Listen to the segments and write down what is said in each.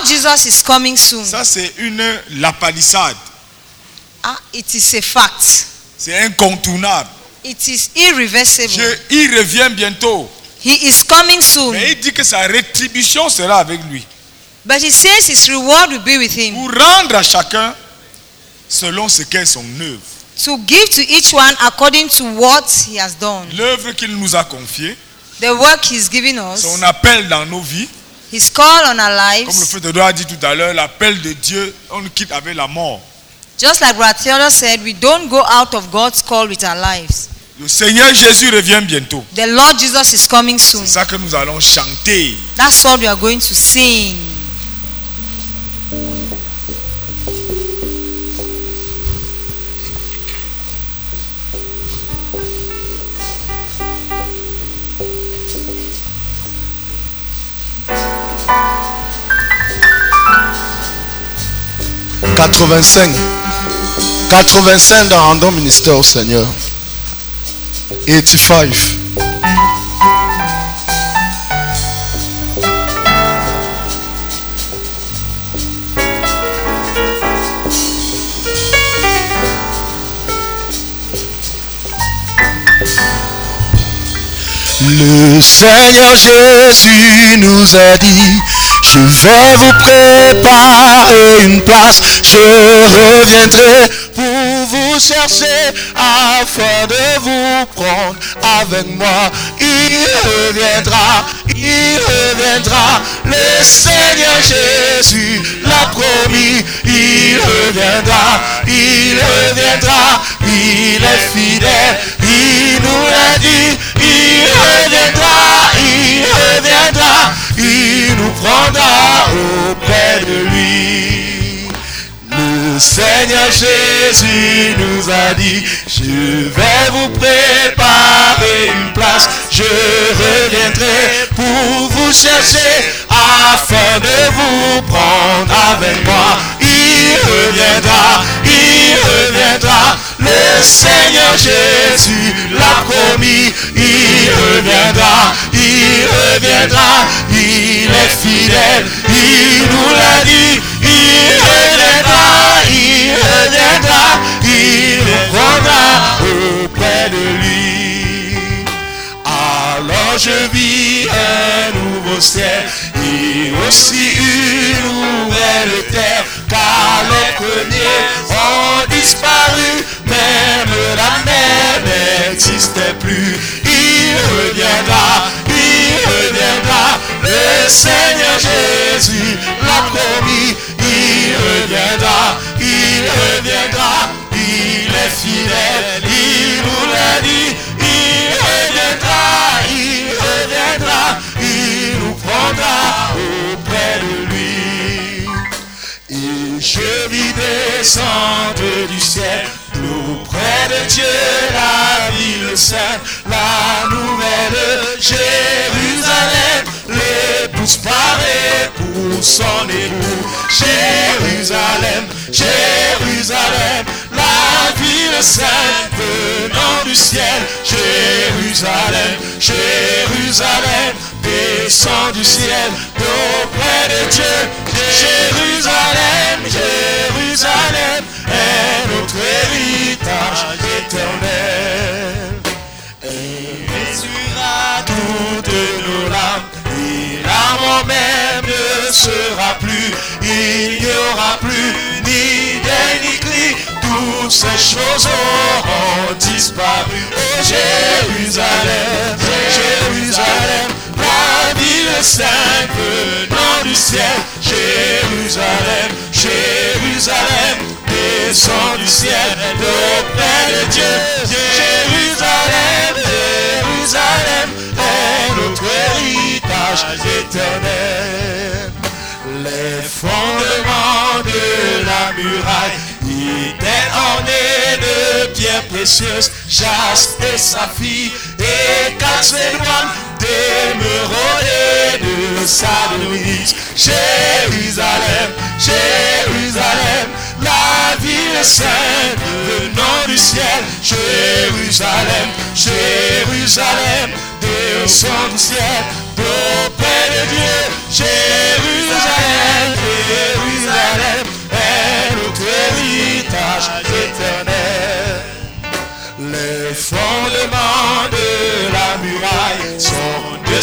Lord Jesus is coming soon. Ça, c'est la palissade. It is a fact. C'est incontournable. It is irreversible. Il revient bientôt. He is coming soon. Mais il dit que sa rétribution sera avec lui. But he says his reward will be with him. Pour rendre à chacun selon ce qu'est son œuvre. To give to each one according to what he has done. L'œuvre qu'il nous a confiée. The work he's given us. Son appel dans nos vies. His call on our lives. Comme le frère Theodore a dit tout à l'heure, l'appel de Dieu, on nous quitte avec la mort. Just like Brother Theodore said, we don't go out of God's call with our lives. Le Seigneur Jésus revient bientôt. The Lord Jesus is coming soon. C'est ça que nous allons chanter. That's what we are going to sing. « 85 dans rendons ministère au Seigneur. 85. Le Seigneur Jésus nous a dit: je vais vous préparer une place, je reviendrai pour vous chercher afin de vous prendre avec moi. Il reviendra, le Seigneur Jésus l'a promis. Il reviendra, il est fidèle, il nous l'a dit. Il reviendra, il nous prendra auprès de lui. Le Seigneur Jésus nous a dit: je vais vous préparer une place, je reviendrai pour vous chercher afin de vous prendre avec moi. Il reviendra, le Seigneur Jésus l'a promis. Il reviendra, il est fidèle, il nous l'a dit. Il reviendra, il nous prendra auprès de lui. Alors je vis un nouveau ciel et aussi une nouvelle terre, car les premiers ont disparu, même la mer n'existait plus. Il reviendra, le Seigneur Jésus l'a promis. Il reviendra, il est fidèle, il nous l'a dit. Il reviendra, il nous prendra auprès de lui. Et je vis descendre du ciel, tout près de Dieu, la ville sainte, la nouvelle Jérusalem, l'épouse parée pour son époux. Jérusalem, la ville sainte venant du ciel. Jérusalem, descend du ciel auprès de Dieu. Jérusalem est notre héritage éternel. Elle essuiera toutes nos larmes, et la mort même ne sera plus. Il n'y aura plus ni deuil ni cri, toutes ces choses auront disparu. Oh Jérusalem, la ville sainte venant du ciel. Jérusalem, descend du ciel auprès de Dieu. Jérusalem est notre héritage éternel. Les fondements de la muraille étaient ornés de pierres précieuses, jaspe et saphir, et 4 étoiles d'émeraude et de sardonyx. Jérusalem, la ville sainte venant du ciel. Jérusalem, descend du ciel auprès de Dieu. Jérusalem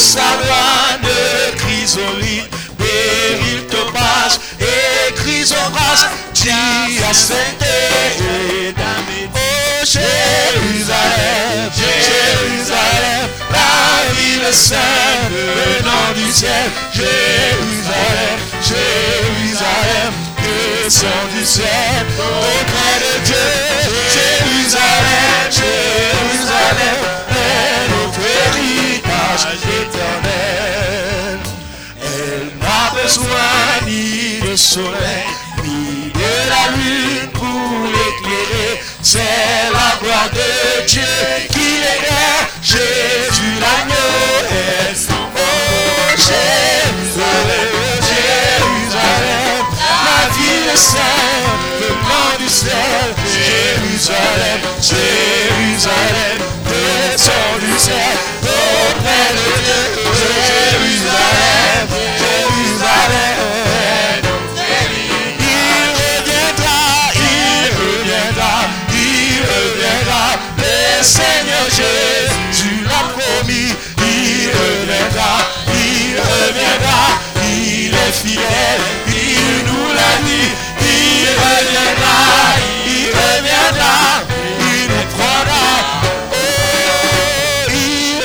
savoine de chrysolite, béryl, topaz et chrysobras, diacinthe et d'améthyste. Oh Jérusalem, Jérusalem, la ville sainte venant du ciel. Jérusalem, Jérusalem, descend du ciel auprès de Dieu. Jérusalem, Jérusalem, est notre héritage éternel. Elle n'a besoin ni de soleil, ni de la lune pour l'éclairer. C'est la gloire de Dieu qui l'éclaire. Jésus l'agneau est son oh Jérusalem, Jérusalem, la ville sainte venant du ciel. Jérusalem, Jérusalem, descend du ciel auprès de Dieu. Jérusalem, Jérusalem, le Seigneur Jésus l'a promis, il reviendra, il est fidèle, il nous l'a dit, il reviendra, il nous prendra, oh, il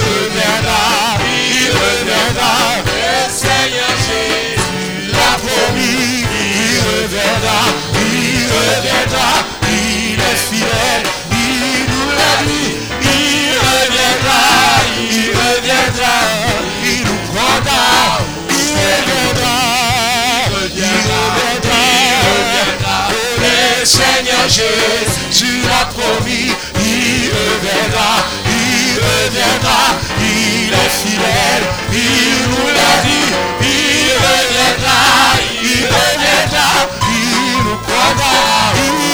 reviendra, le Seigneur Jésus l'a promis, il reviendra, il est fidèle. Il nous prendra, le Seigneur Jésus l'a promis, il reviendra, il est fidèle, il nous l'a dit, il reviendra, il nous prendra,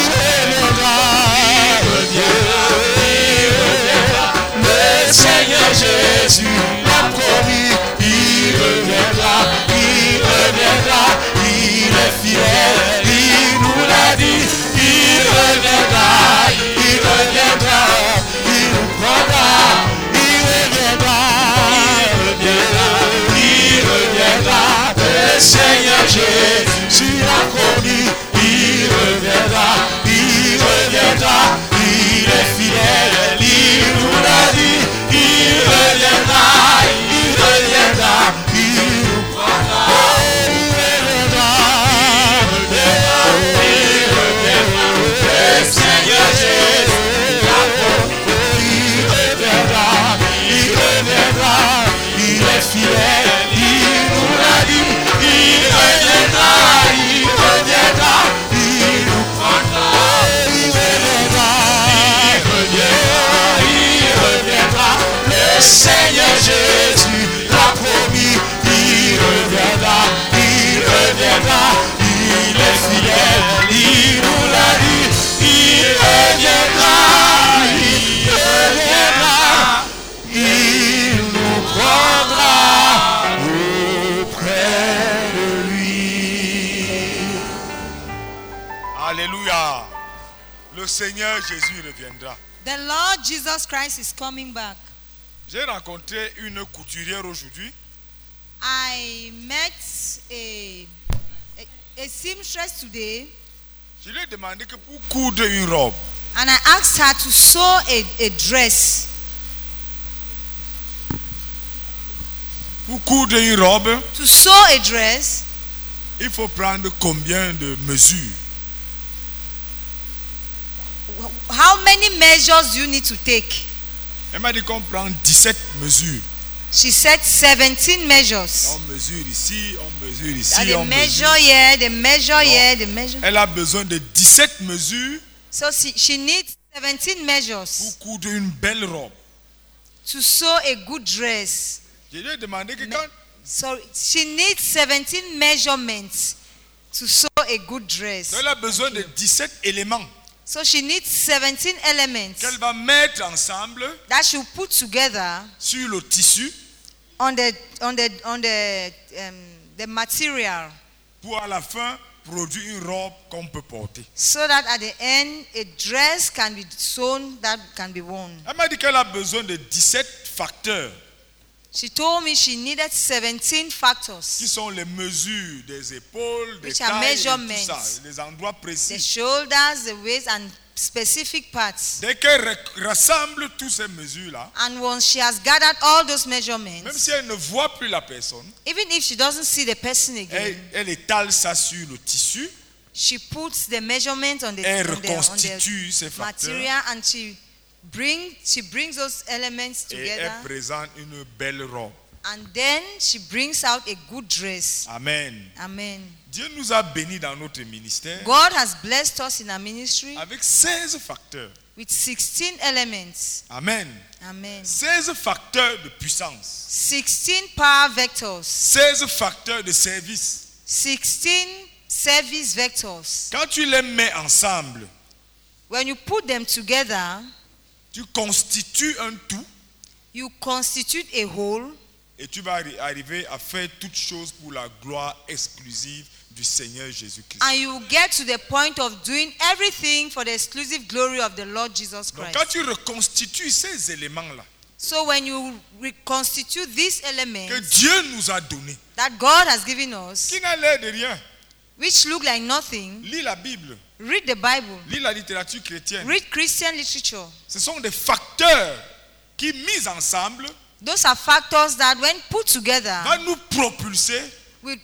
le Seigneur Jésus l'a promis, il reviendra, il est fidèle, il nous l'a dit, il reviendra, il nous prendra, il reviendra, le Seigneur Jésus l'a promis, il reviendra, il est fidèle, il nous l'a dit, il reviendra, il nous prendra, le Seigneur Jésus l'a promis, il reviendra, il est fidèle, il nous l'a dit, il reviendra, il nous prendra, le Seigneur Jésus l'a promis, il reviendra, il est fidèle, il nous l'a dit, il reviendra, il nous prendra auprès de lui. Alléluia. Le Seigneur Jésus reviendra. The Lord Jesus Christ is coming back. J'ai rencontré une couturière aujourd'hui. I met a seamstress today, Je lui ai demandé que pour coudre une robe, and I asked her to sew a dress. pour coudre une robe, To sew a dress, il faut prendre combien de mesures? how many measures do you need to take? Elle m'a dit qu'on prend 17 mesures. She said 17 measures. On mesure ici, on mesure ici, They on measure mesure. here, they measure here, they measure. Elle a besoin de 17 mesures So she needs 17 measures pour coudre une belle robe. to sew a good dress. Je lui ai demandé que quand So she needs 17 measurements to sew a good dress. elle a besoin de 17 éléments So she needs 17 elements qu'elle va mettre ensemble that she'll put together sur le tissu on the material, pour à la fin produire une robe qu'on peut porter. so that at the end a dress can be sewn that can be worn. Elle m'a dit qu'elle a besoin de 17 facteurs She told me she needed 17 qui factors. sont les mesures des épaules, des Which are tailles, et tout measurements. ça, les endroits The précis. shoulders, the waist, and specific parts. Dès qu'elle rassemble toutes ces mesures-là, And once she has gathered all those même measurements, si elle ne voit plus la personne, even if she doesn't see the person again, elle étale ça sur le tissu, she puts the measurement on the, elle on the reconstitue ces facteurs material, and she brings those elements et together, elle présente une belle robe. and then she brings out a good dress. Amen. Amen. Dieu nous a bénis dans notre ministère God has blessed us in our ministry avec 16 facteurs. with 16 elements. Amen. Amen. 16 facteurs de puissance. 16 power vectors. 16 facteurs de service. 16 service vectors. Quand tu les mets ensemble, When you put them together, tu constitues un tout you constitute a whole, et tu vas arriver à faire toutes choses pour la gloire exclusive du Seigneur Jésus-Christ. and you get to the point of doing everything for the exclusive glory of the Lord Jesus Donc Christ. quand tu reconstitues ces éléments-là So when you reconstitute these que elements Dieu nous a donnés, that God has given us, qui n'a l'air de rien, which look like nothing, lis la Bible, read the Bible, lis la littérature chrétienne. read Christian literature. Ce sont des facteurs qui, mis ensemble, Those are factors that when put together vont nous propulser will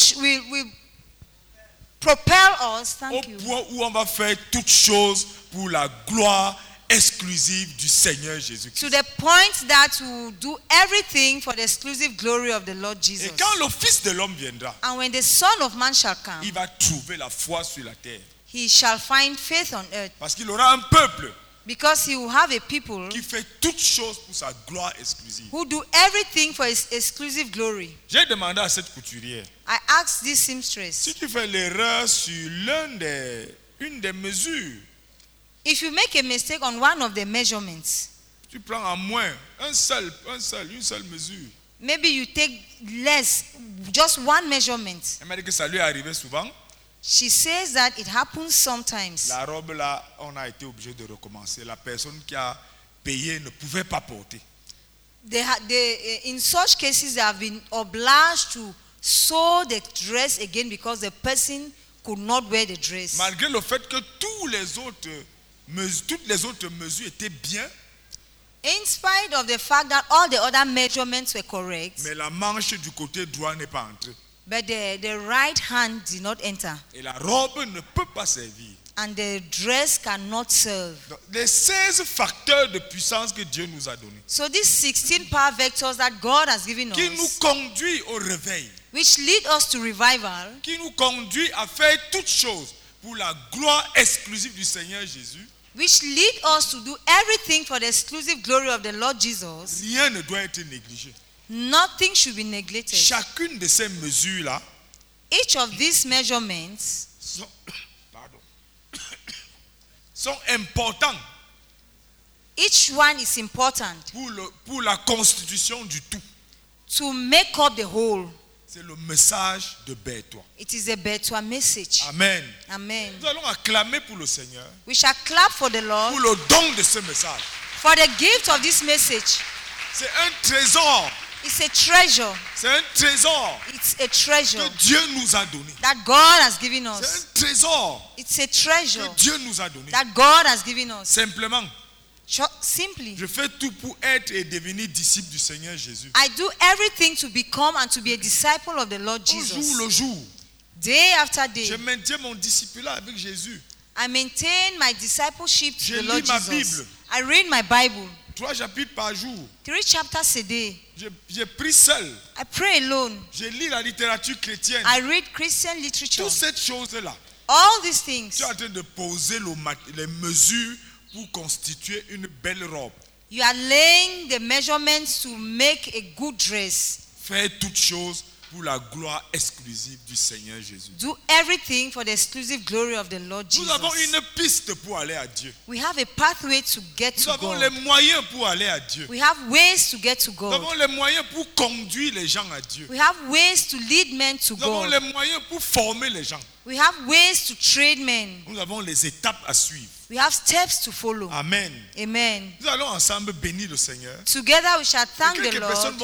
propel us, au thank you, point où on va faire toutes choses pour la gloire exclusive du Seigneur to Jésus-Christ. the point that we will do everything for the exclusive glory of the Lord Et Jesus. quand le Fils de l'homme viendra, And when the Son of Man shall come, il va trouver la foi sur la terre. he shall find faith on earth, Parce qu'il aura un peuple because he will have a people qui fait toutes choses pour sa gloire exclusive. who do everything for his exclusive glory. J'ai demandé à cette couturière, I asked this seamstress, si tu fais l'erreur sur une des mesures, if you make a mistake on one of the measurements, tu prends en moins une seule mesure. maybe you take less, just one measurement. Elle m'a dit que ça lui est arrivé souvent. She says that it happens sometimes. La robe là, on a été obligé de recommencer. La personne qui a payé ne pouvait pas porter. In such cases, they have been obliged to sew the dress again because the person could not wear the dress. Malgré le fait que toutes les autres mesures étaient bien, In spite of the fact that all the other measurements were correct, mais la manche du côté droit n'est pas entrée. but the right hand did not enter, Et la robe ne peut pas servir. and the dress cannot serve. Donc, les 16 facteurs de puissance que Dieu nous a donnés, So these 16 power vectors that God has given qui nous us, conduit au réveil, which lead us to revival, qui nous conduit à faire toutes choses pour la gloire exclusive du Seigneur Jésus, which lead us to do everything for the exclusive glory of the Lord Jesus, rien ne doit être négligé. nothing should be neglected. Chacune de ces mesures-là Each of these measurements sont importantes each one is important pour la constitution du tout. to make up the whole. C'est le message de Bétois. It is a better message. Amen. Amen. Nous allons acclamer pour le Seigneur, We shall clap for the pour Lord le don de ce message. for the gift of this message. C'est un trésor. It's a treasure. C'est un trésor It's a treasure que Dieu nous a donné. that God has given C'est us. un trésor It's a que treasure Dieu nous a donné. that God has given us. Simplement, Simply, je fais tout pour être et devenir disciple du Seigneur Jésus. I do everything to become and to be a disciple of the Lord Au jour Jesus. le jour, Day after je day, maintiens mon discipulat avec Jésus. I maintain my discipleship to Je the Lord lis ma Jesus. Bible. I read my Bible, 3 chapitres par jour. 3 chapters a day. Je prie seul. I pray alone. Je lis la littérature chrétienne. I read Christian literature. Toutes ces choses-là, All these things, tu es en train de poser les mesures pour constituer une belle robe. you are laying the measurements to make a good dress. Faire toutes choses pour la gloire exclusive du Seigneur Jésus. Do everything for the exclusive glory of the Lord Nous avons Jesus. une piste pour aller à Dieu. We have a pathway to get Nous to avons les God. moyens pour aller à Dieu. We have ways to get to Nous God. avons les moyens pour conduire les gens à Dieu. We have ways to lead men to Nous avons God. les moyens pour former les gens. We have ways to train men. Nous avons les étapes à suivre. We have steps to follow. Amen. Amen. Nous allons ensemble bénir le Seigneur. Together we shall Et thank the quelques personnes Lord. vont prier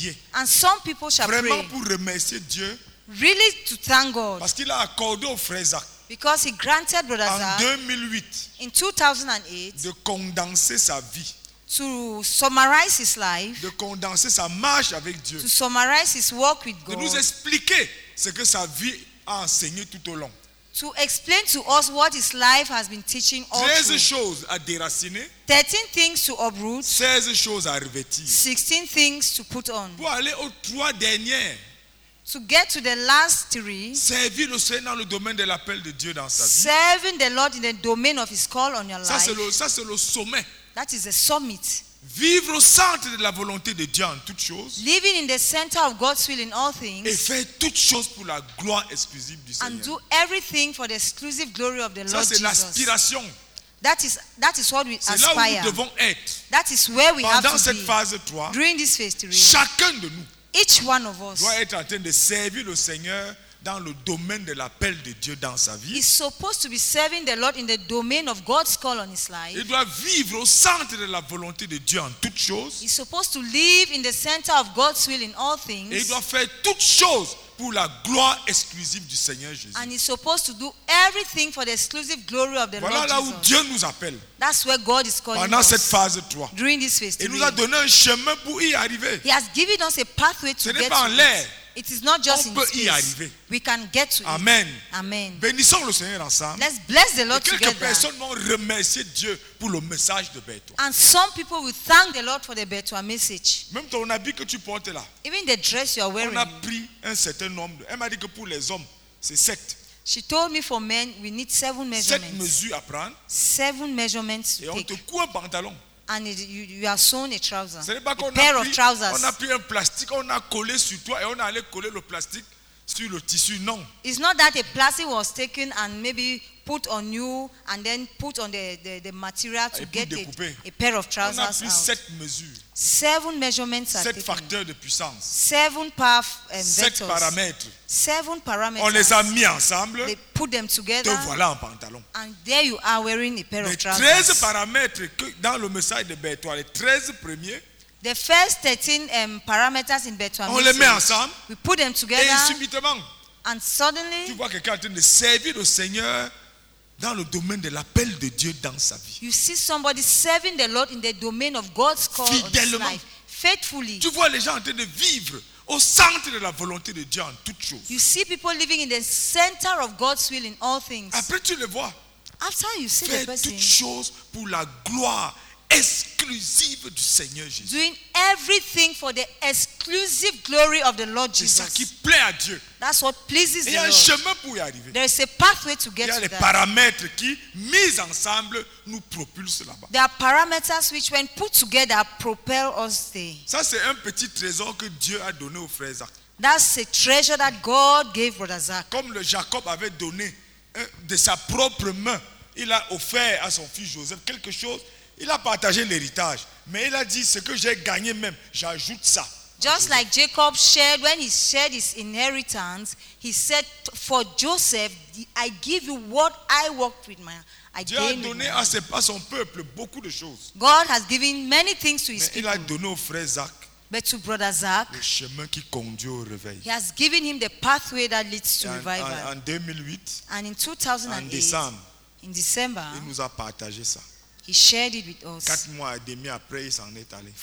prier. And some people shall Vraiment pray pour remercier Dieu. really to thank God Parce qu'il a accordé au frère Zach because he granted Brother en Zach 2008 in 2008 de condenser sa vie, to summarize his life, de condenser sa marche avec Dieu, to summarize his walk with de nous God, expliquer ce que sa vie a enseigné tout au long. to explain to us what his life has been teaching all 13 through. choses à déraciner, 13 things to uproot, 16 choses à revêtir. 16 things to put on. Pour aller aux 3 dernières, To get to the last 3, servir le Seigneur dans le domaine de l'appel de Dieu dans sa vie. serving the Lord in the domain of his call on your Ça, life, c'est le sommet. that is the summit. Vivre au centre de la volonté de Dieu en toutes choses Living in the center of God's will in all et things, faire toutes choses pour la gloire exclusive du and Seigneur. do everything for the exclusive glory of the Ça, Lord c'est Jesus. l'aspiration. That is what we C'est là où aspire. nous devons être. That is where we have Pendant to cette be. phase 3, During this phase 3, chacun de nous each one of us doit être en train de servir le Seigneur dans le domaine de l'appel de Dieu dans sa vie. is supposed to be serving the Lord in the domain of God's call on his life. Il doit vivre au centre de la volonté de Dieu en toutes choses. He's supposed to live in the center of God's will in all Et il things. doit faire toutes choses pour la gloire exclusive du Seigneur Jésus. And he's supposed to do everything for the exclusive glory of the Voilà Lord là où Jesus. Dieu nous appelle That's where God is calling pendant cette us phase 3. during this phase Il nous a 3. donné un chemin pour y arriver. He has given us a pathway Ce to n'est get pas en to l'air. it. It is not just On in peut y space. arriver. We can get to Amen. it. Amen. Bénissons le Seigneur ensemble. Let's bless the Et Lord quelques together. personnes vont remercier Dieu pour le message de Berthoud. And some people will thank the Lord for the Bertois message. Même ton habit que tu portes là, Even the dress you are on wearing. a pris un certain nombre. Elle m'a dit que pour les hommes, c'est 7. She told me for men, we need 7 7 measurements. mesures à prendre. 7 measurements Et to on te take. coud un pantalon. And you are sewn a trouser. Ce n'est pas qu'on A pair of on trousers. a pris un plastique, on a collé sur toi et on a allé coller le plastique sur le tissu. Non. It's not that a plastic was taken and maybe put on you and then put on the material to Et puis get découper. a pair of On a trousers pris out. 7 mesures, 7 measurements are 7 taken. facteurs de puissance, 7 power 7 vectors. paramètres. 7 On parameters. les a mis ensemble. They put them Te together voilà en pantalon. and there you are wearing a pair Les of 13 trousers. paramètres que dans le message de Berthoud, les 13 premiers, The first 13 parameters in Bertois on les met message, ensemble we put them et together subitement, and tu suddenly vois quelqu'un en train de servir le Seigneur dans le domaine de l'appel de Dieu dans sa vie. you see somebody serving the Lord in the domain of God's call on his Fidèlement. life. Faithfully. Tu vois les gens en train de vivre au centre de la volonté de Dieu en toutes choses. You see people living in the center of God's will in all things. Après, tu le vois. After you see the Faire person toutes choses pour la gloire exclusive du Seigneur Jésus. doing everything for the exclusive glory of the Lord C'est ça qui Jesus, plaît à Dieu. that's what pleases Et il the y a un Lord. chemin pour y arriver. There is a pathway to Il get y a to les that. paramètres qui, mis ensemble, nous propulsent là-bas. There are parameters which, when put together, propel us there. Ça, c'est un petit trésor que Dieu a donné au frère Zach. That's a treasure that God gave Brother Zach. Comme le Jacob avait donné de sa propre main, il a offert à son fils Joseph quelque chose. Il a partagé l'héritage. Mais il a dit, ce que j'ai gagné même, j'ajoute ça. Just like Jacob shared, when he shared his inheritance, he said, for Joseph, I give you what I worked with I Dieu a gained with donné my à hand. son peuple beaucoup de choses. God has given many things to his Mais il people. a donné au frère Zach But to Brother Zach, le chemin qui conduit au réveil. he has given him the pathway that leads to En revival. 2008, And in en 2008, décembre, in December, il nous a partagé ça. he shared it with us. 4 mois et demi après, il s'en est allé.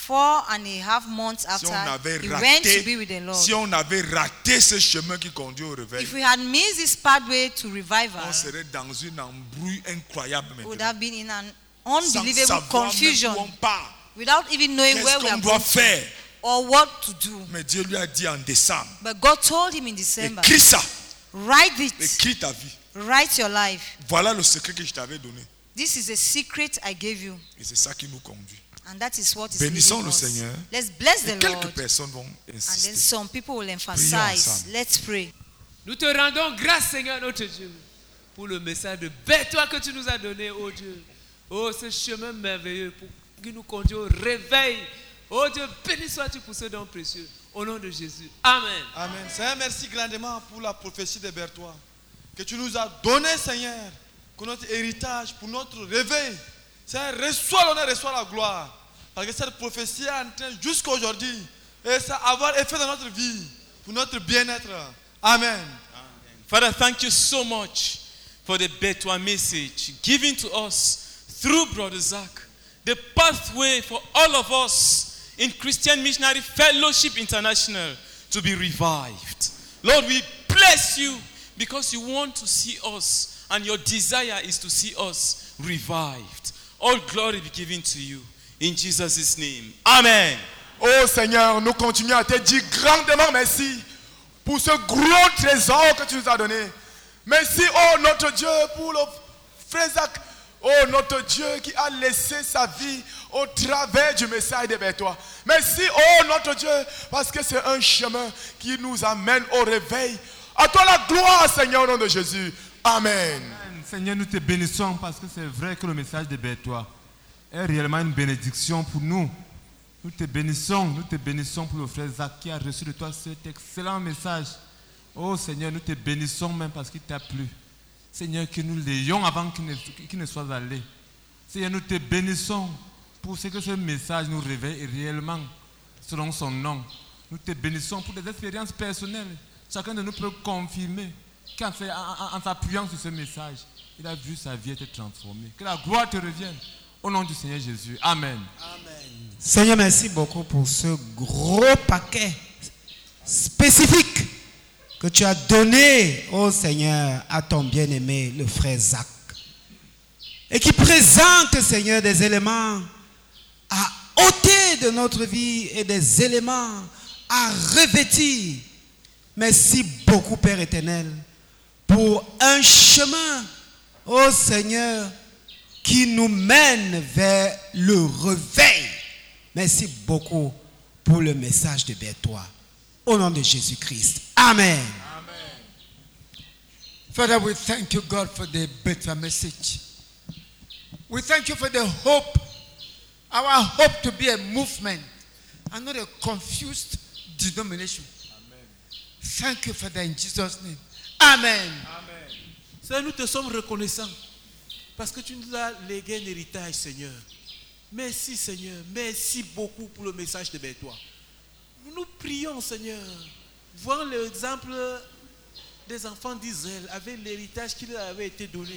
4.5 months Si after, on avait he went to be with the raté, Lord. si on avait raté ce chemin qui conduit au réveil, If we had missed this pathway to revival, on serait dans une embrouille incroyable we would maintenant. have been in an Sans unbelievable savoir même confusion où on part. without even knowing Qu'est-ce where we qu'on are doit going faire? or what to do. Mais Dieu lui a dit en décembre, But God told him in December, écris ça, write it, écris ta vie. write your life. Voilà le secret que je t'avais donné. This is a secret I gave you, Et c'est ça qui nous conduit. and that is what is Bénissons leading le us. Seigneur. Let's bless Et the quelques Lord, personnes vont and then insister. some people will Prions emphasize. ensemble. Let's pray. Nous te rendons grâce, Seigneur notre Dieu, pour le message de Berthoud que tu nous as donné, oh Dieu. Oh, ce chemin merveilleux pour qui nous conduit au réveil. Oh Dieu, béni sois-tu pour ce don précieux. Au nom de Jésus. Amen. Amen. Seigneur, merci grandement pour la prophétie de Berthoud que tu nous as donné, Seigneur, pour notre héritage, pour notre réveil. Seigneur, reçois l'honneur, reçois la gloire. Parce que cette prophétie est en train jusqu'à aujourd'hui et ça avoir effet dans notre vie, pour notre bien-être. Amen. Father, thank you so much for the Betwa message given to us through Brother Zach. The pathway for all of us in Christian Missionary Fellowship International to be revived. Lord, we bless you because you want to see us and your desire is to see us revived. All glory be given to you. In Jesus' name. Amen. Oh Seigneur, nous continuons à te dire grandement merci pour ce gros trésor que tu nous as donné. Merci, oh notre Dieu, pour le frère Zach. Oh notre Dieu qui a laissé sa vie au travers du message de Bétois. Merci, oh notre Dieu, parce que c'est un chemin qui nous amène au réveil. À toi la gloire, Seigneur, au nom de Jésus. Amen. Seigneur, nous te bénissons parce que c'est vrai que le message de Bétois est réellement une bénédiction pour nous. Nous te bénissons pour le frère Zach qui a reçu de toi cet excellent message. Oh Seigneur, nous te bénissons même parce qu'il t'a plu. Seigneur, que nous l'ayons avant qu'il ne soit allé. Seigneur, nous te bénissons pour ce que ce message nous réveille réellement selon son nom. Nous te bénissons pour des expériences personnelles. Chacun de nous peut confirmer qu'en s'appuyant sur ce message, il a vu sa vie être transformée. Que la gloire te revienne. Au nom du Seigneur Jésus. Amen. Amen. Seigneur, merci beaucoup pour ce gros paquet spécifique que tu as donné, oh Seigneur, à ton bien-aimé, le frère Zach. Et qui présente, Seigneur, des éléments à ôter de notre vie et des éléments à revêtir. Merci beaucoup, Père éternel, pour un chemin, oh Seigneur, qui nous mène vers le réveil. Merci beaucoup pour le message de Bétois. Au nom de Jésus-Christ. Amen. Father, we thank you, God, for the Bétois message. We thank you for the hope. Our hope to be a movement and not a confused denomination. Amen. Thank you, Father, in Jesus' name. Amen. Amen. Seigneur, nous te sommes reconnaissants parce que tu nous as légué un héritage, Seigneur. Merci, Seigneur. Merci beaucoup pour le message de Bétois. Nous prions, Seigneur, voir l'exemple des enfants d'Israël avec l'héritage qui leur avait été donné.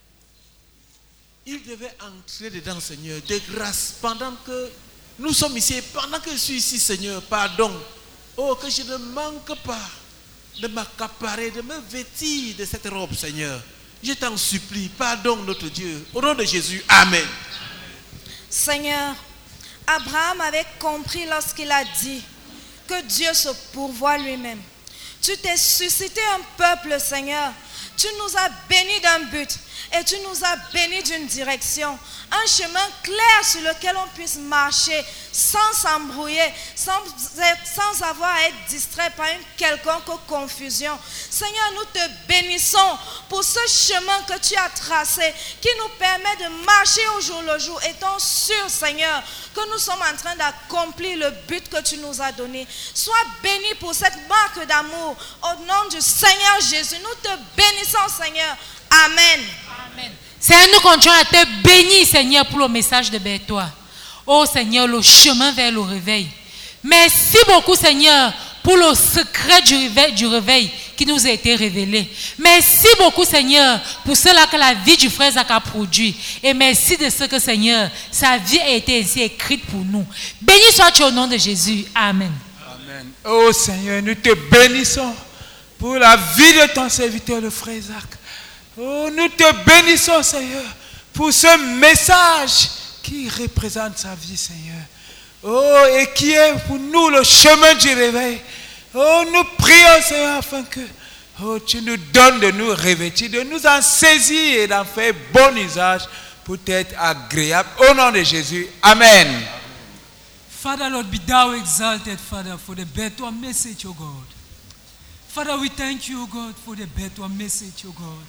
Ils devaient entrer dedans, Seigneur, de grâce, pendant que nous sommes ici, pendant que je suis ici, Seigneur, pardon. Oh, que je ne manque pas de m'accaparer, de me vêtir de cette robe, Seigneur. Je t'en supplie, pardonne notre Dieu. Au nom de Jésus, Amen. Seigneur, Abraham avait compris lorsqu'il a dit que Dieu se pourvoit lui-même. Tu t'es suscité un peuple, Seigneur. Tu nous as bénis d'un but et tu nous as bénis d'une direction. Un chemin clair sur lequel on puisse marcher sans s'embrouiller, sans avoir à être distrait par une quelconque confusion. Seigneur, nous te bénissons pour ce chemin que tu as tracé qui nous permet de marcher au jour le jour. Étant sûrs, Seigneur, que nous sommes en train d'accomplir le but que tu nous as donné. Sois béni pour cette marque d'amour. Au nom du Seigneur Jésus, nous te bénissons, Seigneur. Amen. Amen. Seigneur, nous continuons à te bénir, Seigneur, pour le message de Bétois. Oh Seigneur, le chemin vers le réveil. Merci beaucoup, Seigneur, pour le secret du réveil qui nous a été révélé. Merci beaucoup, Seigneur, pour cela que la vie du frère Zach a produit. Et merci de ce que, Seigneur, sa vie a été ainsi écrite pour nous. Béni sois-tu au nom de Jésus. Amen. Amen. Oh Seigneur, nous te bénissons pour la vie de ton serviteur, le frère Zach. Oh, nous te bénissons, Seigneur, pour ce message qui représente sa vie, Seigneur. Oh, et qui est pour nous le chemin du réveil. Oh, nous prions, Seigneur, afin que tu nous donnes de nous revêtir, de nous en saisir et d'en faire bon usage pour être agréable. Au nom de Jésus. Amen. Father, Lord, be thou exalted, Father, for the Bétois message, O God. Father, we thank you, O God, for the Bétois message, O God.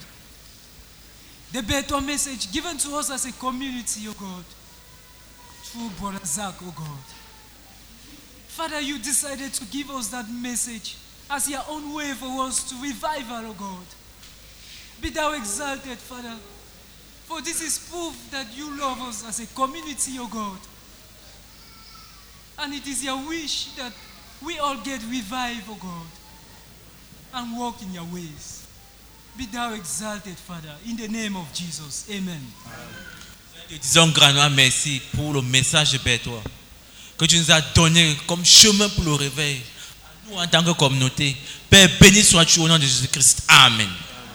The Bétois message given to us as a community, O God, through Brother Zach, O God. Father, you decided to give us that message as your own way for us to revival, O God. Be thou exalted, Father, for this is proof that you love us as a community, O God. And it is your wish that we all get revived, O God, and walk in your ways. Be thou exalted, Father, in the name of Jesus. Amen. Te disons grandement merci pour le message de Bétois que tu nous as donné comme chemin pour le réveil. Nous, en tant que communauté, Père, béni sois-tu au nom de Jésus-Christ. Amen.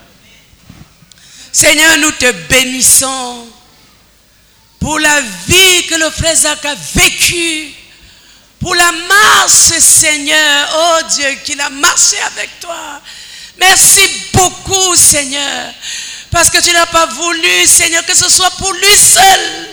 Seigneur, nous te bénissons pour la vie que le frère Zach a vécue, pour la marche, Seigneur, oh Dieu, qu'il a marché avec toi. Merci beaucoup, Seigneur, parce que tu n'as pas voulu, Seigneur, que ce soit pour lui seul.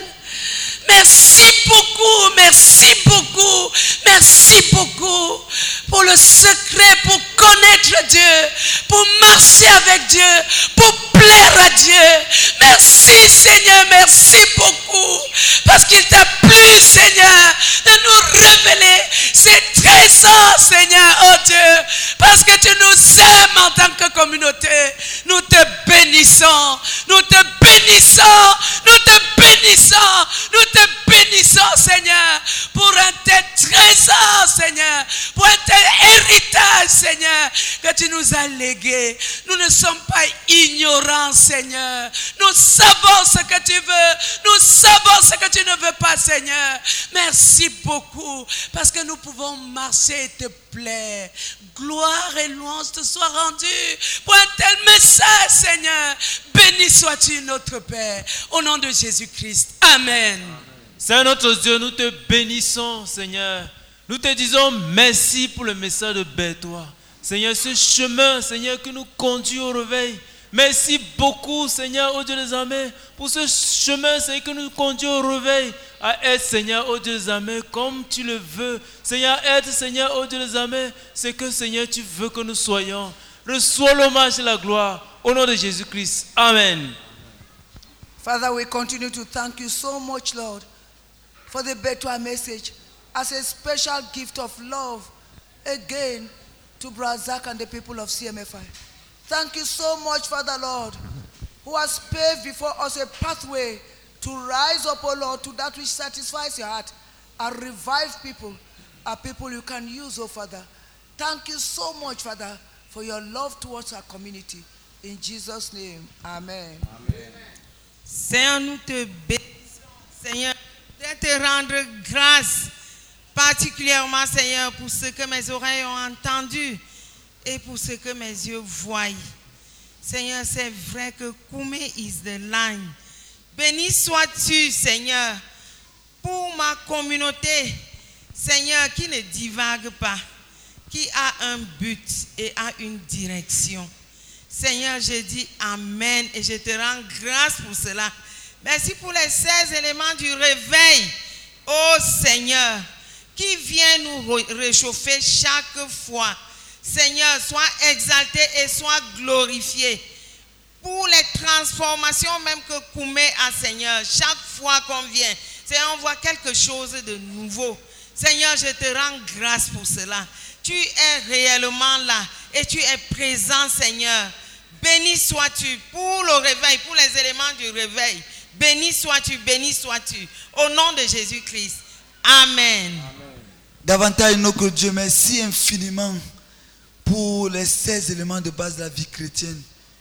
Merci beaucoup, merci beaucoup, merci beaucoup pour le secret, pour connaître Dieu, pour marcher avec Dieu, pour plaire à Dieu. Merci Seigneur, merci beaucoup, parce qu'il t'a plu Seigneur de nous révéler ces trésors Seigneur, oh Dieu, parce que tu nous aimes en tant que communauté. Nous te bénissons, nous te bénissons, nous te bénissons, nous te bénissons Seigneur pour un tel trésor Seigneur, pour un tel héritage Seigneur que tu nous as légué. Nous ne sommes pas ignorants Seigneur, nous savons ce que tu veux, nous savons ce que tu ne veux pas Seigneur. Merci beaucoup parce que nous pouvons marcher et te plaire. Gloire et louange te soient rendues pour un tel message Seigneur. Béni sois-tu notre Père au nom de Jésus-Christ. Amen. Seigneur notre Dieu, nous te bénissons, Seigneur. Nous te disons merci pour le message de Bétois. Seigneur, ce chemin, Seigneur, qui nous conduit au réveil. Merci beaucoup, Seigneur, au Dieu des armées, pour ce chemin, Seigneur, qui nous conduit au réveil. À être, Seigneur, au Dieu des armées, comme tu le veux. Seigneur, être, Seigneur, au Dieu des armées, c'est que, Seigneur, tu veux que nous soyons. Reçois l'hommage et la gloire. Au nom de Jésus-Christ. Amen. Father, we continue to thank you so much, Lord, for the Bétois message as a special gift of love again to Brother Zach and the people of CMFI. Thank you so much, Father Lord, who has paved before us a pathway to rise up, oh Lord, to that which satisfies your heart and revive people, a people you can use, oh Father. Thank you so much, Father, for your love towards our community. In Jesus' name, amen. Amen. Seigneur, nous te bénissons, Seigneur, de te rendre grâce, particulièrement, Seigneur, pour ce que mes oreilles ont entendu et pour ce que mes yeux voient. Seigneur, c'est vrai que Koumé is the line. Béni sois-tu, Seigneur, pour ma communauté, Seigneur, qui ne divague pas, qui a un but et a une direction. Seigneur, je dis Amen et je te rends grâce pour cela. Merci pour les 16 éléments du réveil, oh Seigneur, qui vient nous réchauffer chaque fois. Seigneur, sois exalté et sois glorifié. Pour les transformations même que Koumé a, Seigneur, chaque fois qu'on vient, Seigneur, on voit quelque chose de nouveau. Seigneur, je te rends grâce pour cela. Tu es réellement là et tu es présent, Seigneur. Béni sois-tu pour le réveil, pour les éléments du réveil. Béni sois-tu, au nom de Jésus-Christ. Amen. Davantage notre Dieu, merci infiniment pour les 16 éléments de base de la vie chrétienne.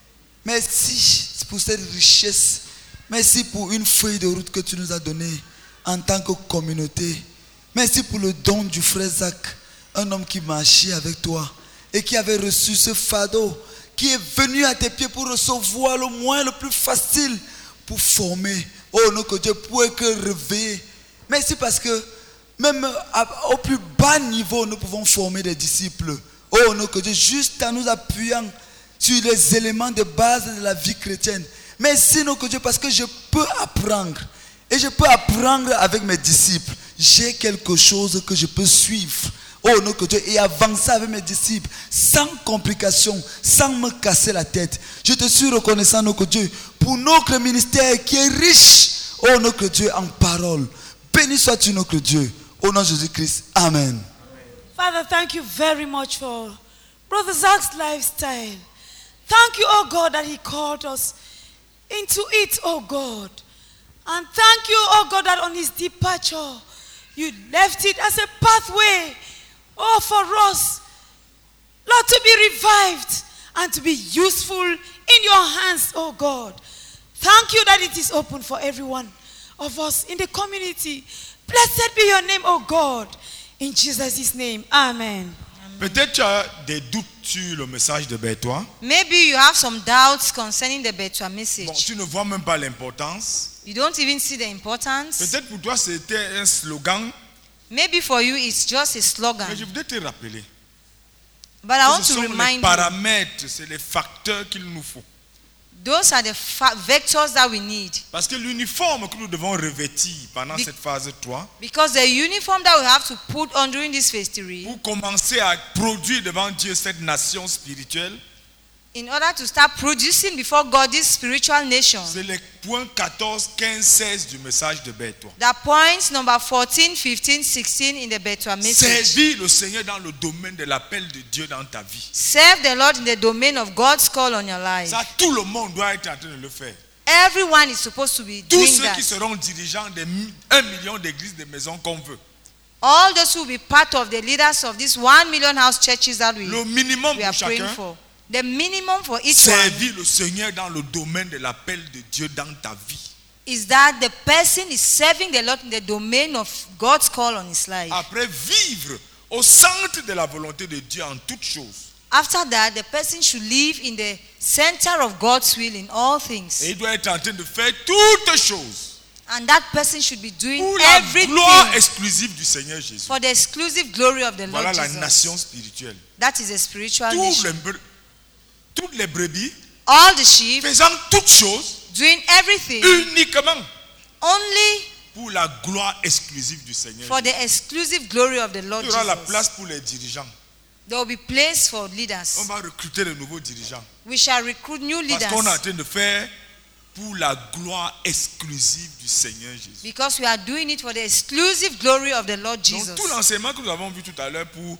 Merci pour cette richesse. Merci pour une feuille de route que tu nous as donnée en tant que communauté. Merci pour le don du frère Zach, un homme qui marchait avec toi et qui avait reçu ce fardeau, qui est venu à tes pieds pour recevoir le moyen le plus facile pour former. Oh notre Dieu, pour que réveiller. Merci parce que même au plus bas niveau, nous pouvons former des disciples. Oh notre Dieu, juste en nous appuyant sur les éléments de base de la vie chrétienne. Merci notre Dieu parce que je peux apprendre. Et je peux apprendre avec mes disciples. J'ai quelque chose que je peux suivre. Oh notre Dieu, et avancer avec mes disciples sans complications, sans me casser la tête. Je te suis reconnaissant notre Dieu pour notre ministère qui est riche. Oh notre Dieu en parole. Béni sois-tu notre Dieu. Au nom de Jésus-Christ. Amen. Father, thank you very much for Brother Zach's lifestyle. Thank you, oh God, that he called us into it, oh God. And thank you, oh God, that on his departure, you left it as a pathway Oh, for us, Lord, to be revived and to be useful in your hands, oh God. Thank you that it is open for everyone of us in the community. Blessed be your name, oh God. In Jesus' name, amen. Peut-être tu as des doutes sur le message de Bétois. Maybe you have some doubts concerning the Bétois message. Bon, tu ne vois même pas l'importance. You don't even see the importance. Peut-être pour toi c'était un slogan. Maybe for you it's just a slogan. Mais je voudrais te rappeler. But I want ce to sont les remind you, paramètres, c'est les facteurs qu'il nous faut. those are the vectors that we need. Parce que l'uniforme que nous devons revêtir pendant cette phase 3, Because the uniform that we have to put on during this phase 3, pour commencer à produire devant Dieu cette nation spirituelle, in order to start producing before God this spiritual nation, c'est les points 14, 15, 16 du message de Bétois. the points number 14, 15, 16 in the Bétois message. Servir le Seigneur dans le domaine de l'appel de Dieu dans ta vie. Serve the Lord in the domain of God's call on your life. Ça, tout le monde doit être en train de le faire. Everyone is supposed to be Tous doing ceux that. qui seront dirigeants de 1 million d'églises, de maisons qu'on veut. All those who will be part of the leaders of these 1 million house churches that we Le minimum are pour praying chacun, for. The minimum for each one servir le Seigneur dans le domaine de l'appel de Dieu dans ta vie. is that the person is serving the Lord in the domain of God's call on his life. Après, vivre au centre de la volonté de Dieu en toutes choses. After that, the person should live in the center of God's will in all things. Et il doit être en train de faire toutes choses And that person should be doing pour la everything gloire exclusive du Seigneur Jésus. for the exclusive glory of the Voilà Lord la Jesus. nation spirituelle. That is a spiritual nation. Toutes les brebis All the sheep faisant toutes choses doing everything uniquement only pour la gloire exclusive du Seigneur. for the exclusive glory of the Lord Il y aura la Jesus. place pour les dirigeants. There will be place for On leaders. va recruter de nouveaux dirigeants. We shall recruit new Parce leaders qu'on est en train de faire pour la gloire exclusive du Seigneur Jésus. because we are doing it for the exclusive glory of the Lord Donc Jesus. tout l'enseignement que nous avons vu tout à l'heure pour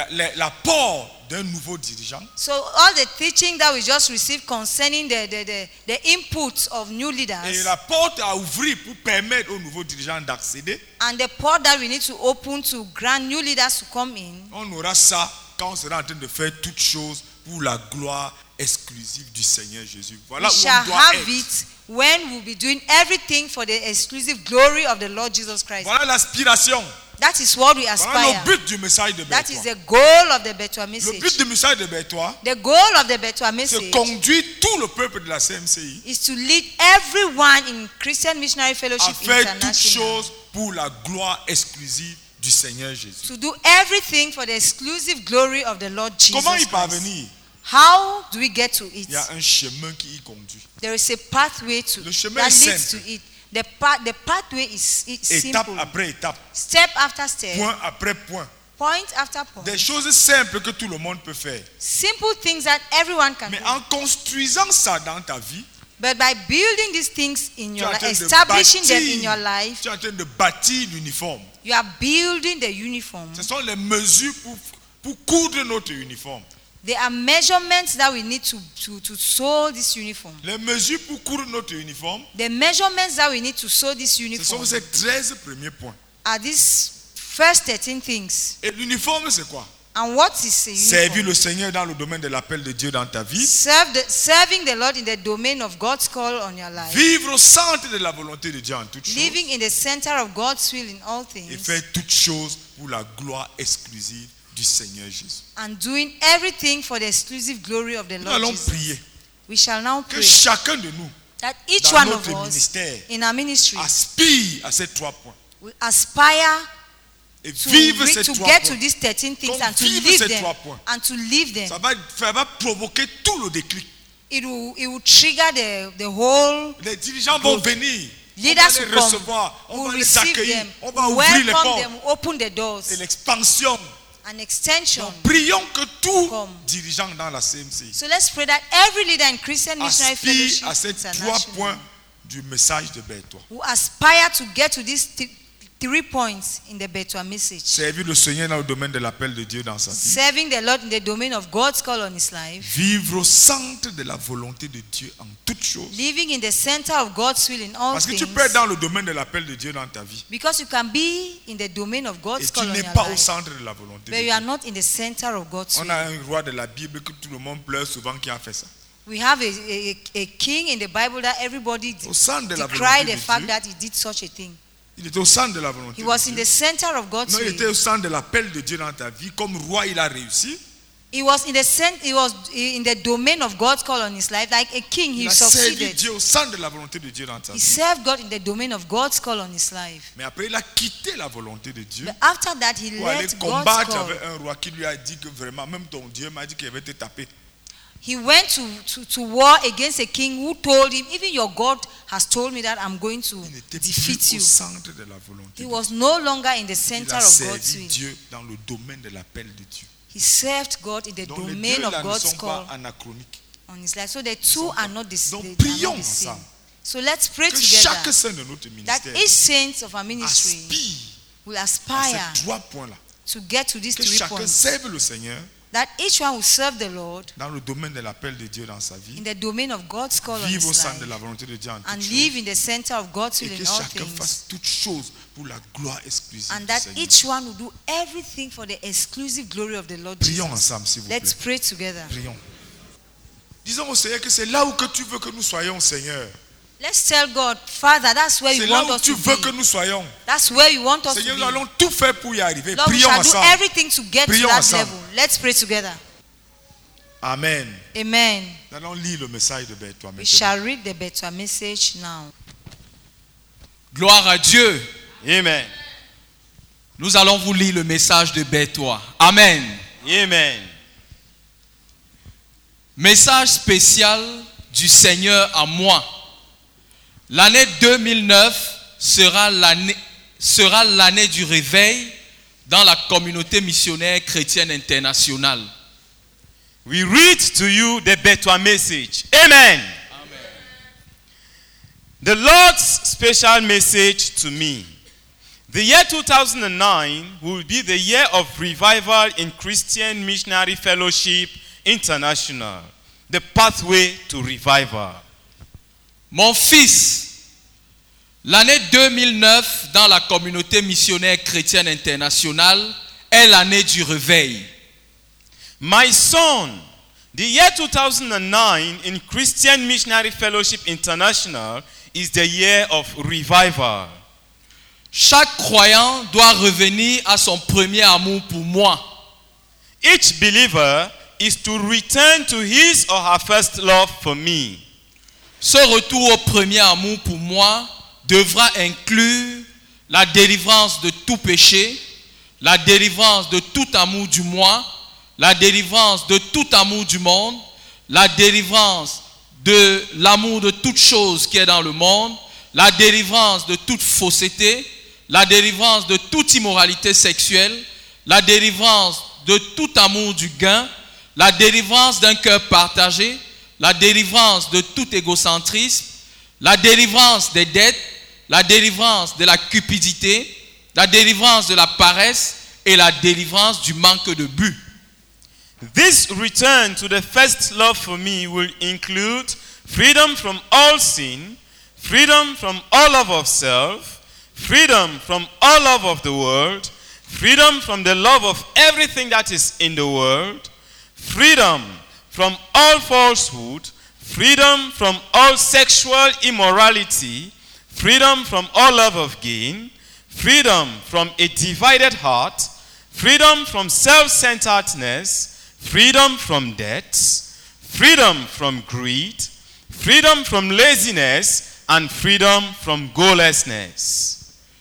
l'apport d'un nouveau dirigeant, So all the teaching that we just received concerning the input of new et leaders la porte à ouvrir pour permettre aux nouveaux dirigeants d'accéder, and the port that we need to open to grant new leaders to come in, on aura ça quand on sera en train de faire toutes choses pour la gloire exclusive du Seigneur Jésus. Voilà we où shall on doit have être. it when we'll be doing everything for the exclusive glory of the Lord Jesus Christ. Voilà l'aspiration. That is what we Voilà aspire. le but du message de That is Bétois. the goal of the Bétois Le message. but du message de Bétois, The goal of the Bétois c'est message conduire tout le peuple de la CMCI is to lead everyone in Christian Missionary à Fellowship faire toutes International choses pour la gloire exclusive du Seigneur Jésus. to do everything for the exclusive glory of the Lord Jesus Comment y Christ. parvenir? How do we get to it? Il y a un chemin qui y conduit. There is a pathway to Le chemin that est leads to simple. it. The pathway is Étape simple. après étape, Step after step. point après point. Point after point. Des choses simples que tout le monde peut faire. Simple things that everyone can Mais do. en construisant ça dans ta vie, But by building these things in tu es your en life, train de establishing them in your bâtir, life, tu es en train de bâtir l'uniforme. you are building the uniform. Ce sont les mesures pour coudre notre uniforme. There are measurements that we need to sew this uniform. Les mesures pour coudre notre uniforme, The measurements that we need to sew this ce uniform sont ces 13 premiers points. are these first 13 things. Et l'uniforme, c'est quoi? And what is a Servir uniform? le Seigneur dans le domaine de l'appel de Dieu dans ta vie. Serving the Lord in the domain of God's call on your life. Vivre au centre de la volonté de Dieu en toutes choses. Living in the center of God's will in all Et things. faire toutes choses pour la gloire exclusive du Seigneur Jésus. And doing everything for the exclusive glory of the Nous Lord allons Jesus. prier We shall now que pray chacun de nous, that each dans one of notre us ministère, in our ministry aspire à ces 3 points. will aspire Et to, vivre ces to 3 get to points. these 13 things Comme and to vivre live ces them 3 points. and to live them. Ça va provoquer tout le déclic. It will trigger the whole. Les dirigeants vont venir. Leaders On va will les come. recevoir. On We'll va les receive accueillir. them. On va We'll ouvrir les welcome portes. them. Open the doors. Et l'expansion. An extension. Prions que tout Come. dirigeant dans la CMC So let's pray that every leader in Christian Missionary aspire Fellowship à ces 3 International points du message de Bétois. who aspire to get to these 3 points in the Betwa message. Servir le Seigneur dans le domaine de l'appel de Dieu dans sa vie. Serving the Lord in the domain of God's call on his life. Vivre au centre de la volonté de Dieu en toutes choses. Living in the center of God's will in all Parce que things. tu peux être dans le domaine de l'appel de Dieu dans ta vie. Because you can be in the domain of God's Et tu call on n'es your pas au life. centre de la volonté de But you Dieu. are not in the center of God's On will. a un roi de la Bible que tout le monde pleure souvent qui a fait ça. We have a king in the Bible that everybody Au centre de la decry volonté the de fact Dieu. that he did such a thing. Il était au centre de la volonté He de was Dieu. in the center of God's Non, il will. était au centre de l'appel de Dieu dans ta vie. Comme roi, il a réussi. He was in the domain of God's call on his life. Like a king, Il he a servi succeeded. Dieu au centre de la volonté de Dieu dans ta He vie. served God in the domain of God's call on his life. Mais après, il a quitté la volonté de Dieu But after that, he pour aller let God's combattre call. avec un roi qui lui a dit que vraiment, même ton Dieu m'a dit qu'il va te taper. He went to war against a king who told him, even your God has told me that I'm going to defeat Plus you. au centre de la volonté. He was no longer in the Il center a of God's servi will. Dieu dans le domaine de l'appel de Dieu. He served God in the Donc les domain deux of là ne God's sont call pas anachroniques. on his life. So the two are not the Donc they are not prions the same. ensemble. So let's pray Que together chaque saint de notre that ministère each saint of our ministry aspire will à aspire ces 3 points-là. to get to these Que 3 chacun points. serve le Seigneur That each one will serve the Lord dans le domaine de l'appel de Dieu dans sa vie. in the domain of God's call on Vivre au his centre life de la volonté de Dieu en and toutes live choses. in the center of God's Et will que in all chacun things. fasse toutes choses pour la gloire exclusive And du that Seigneur. each one will do everything for the exclusive glory of the Lord Prions Jesus. ensemble, s'il vous plaît. Let's pray together. Prions. Disons au Seigneur que c'est là où que tu veux que nous soyons, Seigneur. Let's tell God, Father, that's where C'est you là want où us tu to veux be. que nous soyons. That's where you want us Seigneur, to nous be. allons tout faire pour y arriver. Lord, we Prions shall do ensemble. everything to get Prions to that ensemble. level. Let's pray together. Amen. Amen. Nous allons lire le message de Berthois We maintenant. shall read the better message now. Gloire à Dieu. Amen. Nous allons vous lire le message de Berthois. Amen. Amen. Message spécial du Seigneur à moi. L'année 2009 sera l'année du réveil dans la communauté missionnaire chrétienne internationale. We read to you the Berthois message. Amen. The Lord's special message to me. The year 2009 will be the year of revival in Christian Missionary Fellowship International. The pathway to revival. Mon fils, l'année 2009 dans la communauté missionnaire chrétienne internationale est l'année du réveil. My son, the year 2009 in Christian Missionary Fellowship International is the year of revival. Chaque croyant doit revenir à son premier amour pour moi. Each believer is to return to his or her first love for me. Ce retour au premier amour pour moi devra inclure la délivrance de tout péché, la délivrance de tout amour du moi, la délivrance de tout amour du monde, la délivrance de l'amour de toute chose qui est dans le monde, la délivrance de toute fausseté, la délivrance de toute immoralité sexuelle, la délivrance de tout amour du gain, la délivrance d'un cœur partagé, la délivrance de tout égocentrisme, la délivrance des dettes, la délivrance de la cupidité, la délivrance de la paresse et la délivrance du manque de but. This return to the first love for me will include freedom from all sin, freedom from all love of self, freedom from all love of the world, freedom from the love of everything that is in the world, freedom from all falsehood, freedom from all sexual immorality, freedom from all love of gain, freedom from a divided heart, freedom from self-centeredness, freedom from debts, freedom from greed, freedom from laziness, and freedom from goallessness.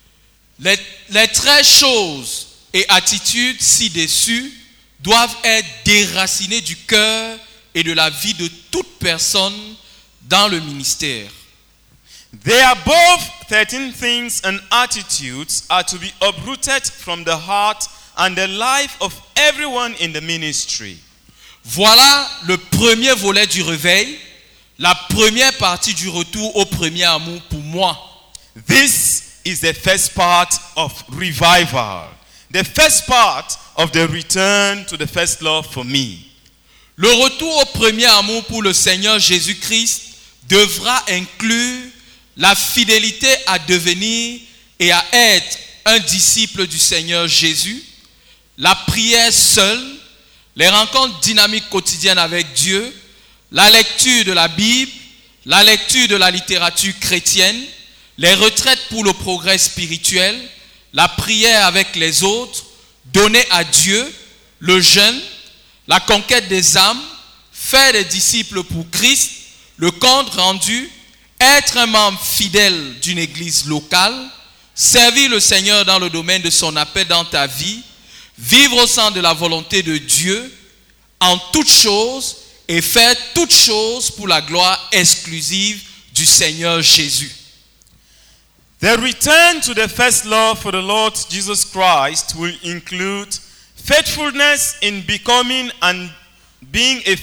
Les 13 choses et attitudes ci-dessus doivent être déracinées du cœur et de la vie de toute personne dans le ministère. The above 13 things and attitudes are to be uprooted from the heart and the life of everyone in the ministry. Voilà le premier volet du réveil, la première partie du retour au premier amour pour moi. This is the first part of revival. The first part of the return to the first love for me. Le retour au premier amour pour le Seigneur Jésus-Christ devra inclure la fidélité à devenir et à être un disciple du Seigneur Jésus, la prière seule, les rencontres dynamiques quotidiennes avec Dieu, la lecture de la Bible, la lecture de la littérature chrétienne, les retraites pour le progrès spirituel, la prière avec les autres, donner à Dieu, le jeûne, la conquête des âmes, faire des disciples pour Christ, le compte rendu, être un membre fidèle d'une église locale, servir le Seigneur dans le domaine de son appel dans ta vie, vivre au centre de la volonté de Dieu, en toutes choses, et faire toutes choses pour la gloire exclusive du Seigneur Jésus. The return to the first love for the Lord Jesus Christ will include faithfulness in becoming and being a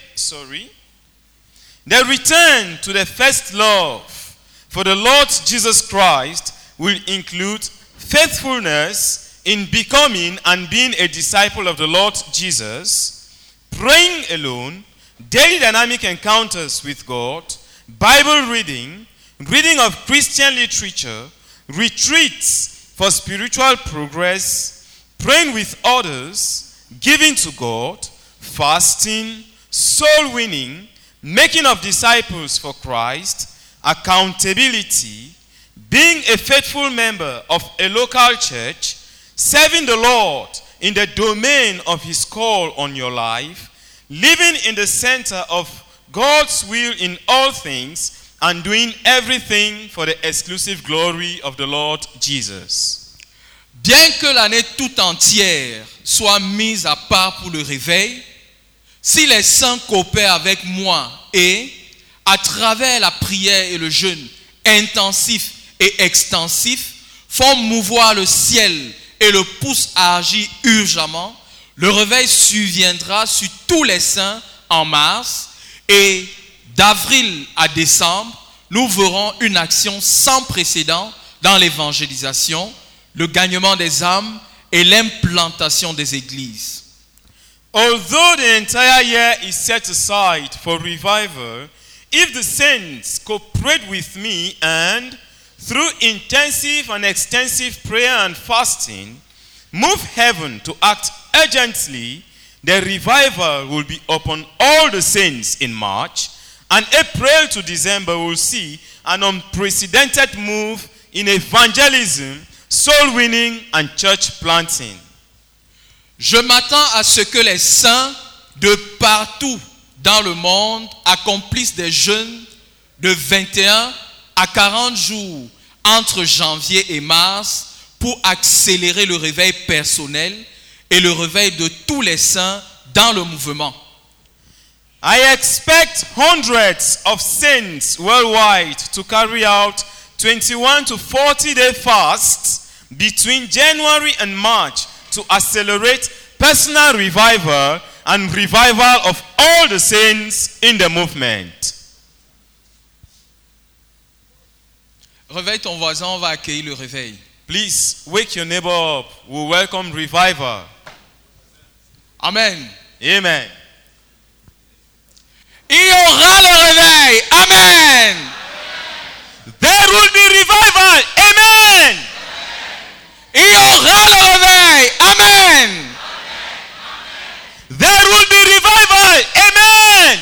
The return to the first love for the Lord Jesus Christ will include faithfulness in becoming and being a disciple of the Lord Jesus, praying alone, daily dynamic encounters with God, Bible reading, reading of Christian literature, retreats for spiritual progress, praying with others, giving to God, fasting, soul winning, making of disciples for Christ, accountability, being a faithful member of a local church, serving the Lord in the domain of His call on your life, living in the center of God's will in all things, and doing everything for the exclusive glory of the Lord Jesus. Bien que l'année tout entière soit mise à part pour le réveil, si les saints coopèrent avec moi et, à travers la prière et le jeûne intensif et extensif, font mouvoir le ciel et le poussent à agir urgemment, le réveil surviendra sur tous les saints en mars et d'avril à décembre, nous verrons une action sans précédent dans l'évangélisation, le gagnement des âmes et l'implantation des églises. Although the entire year is set aside for revival, if the saints cooperate with me and, through intensive and extensive prayer and fasting, move heaven to act urgently, the revival will be upon all the saints in March, and April to December will see an unprecedented move in evangelism, soul winning, and church planting. Je m'attends à ce que les saints de partout dans le monde accomplissent des jeûnes de 21 à 40 jours entre janvier et mars pour accélérer le réveil personnel et le réveil de tous les saints dans le mouvement. I expect hundreds of saints worldwide to carry out 21 to 40-day fasts between January and March to accelerate personal revival and revival of all the saints in the movement. Réveille ton voisin, on va accueillir le réveil. Please wake your neighbor up. We welcome revival. Amen. Amen. Il y aura le réveil. Amen. There will be revival. Amen. Il y aura le réveil. Amen. There will be revival. Amen.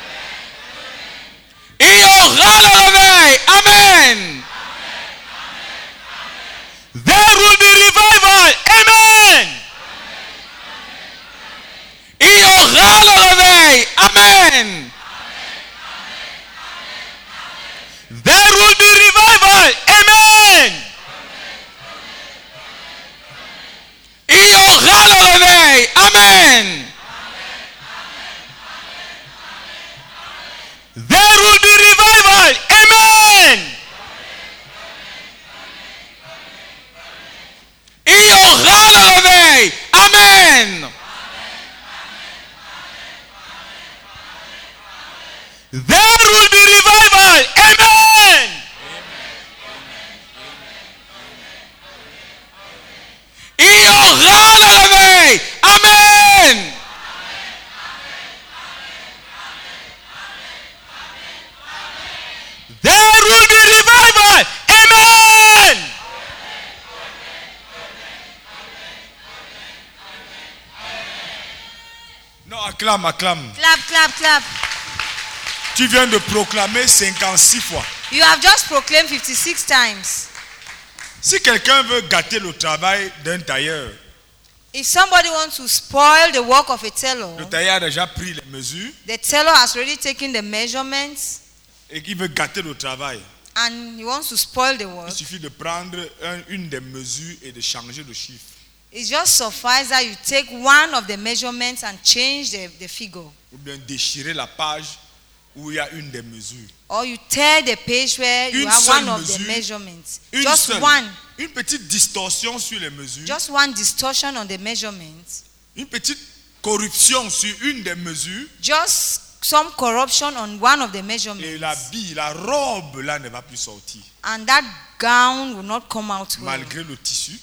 Il y aura le réveil. Amen. There will be revival. Amen. Il y aura le réveil. Amen. There will be revival. Amen. Il y aura le réveil. Amen. There will be revival. Amen. Il y aura le réveil. Amen. There will be revival. Amen. Acclame, acclame. Clap, clap, clap. Tu viens de proclamer 56 fois. You have just proclaimed 56 times. Si quelqu'un veut gâter le travail d'un tailleur, If somebody wants to spoil the work of a tailor, le tailleur a déjà pris les mesures the tailor has already taken the measurements et qu'il veut gâter le travail, and he wants to spoil the il work. suffit de prendre une des mesures et de changer le chiffre. It just suffices that you take one of the measurements and change the figure. Ou bien déchirer la page où il y a une des mesures. Or you tear the page where you Une have seule one of the mesure, measurements. Une Just seule. one. Une petite distorsion sur les mesures. Just one distortion on the measurements. Une petite corruption sur une des mesures. Just some corruption on one of the measurements. Et la robe là ne va plus sortir. And that gown will not come out well. Malgré le tissu,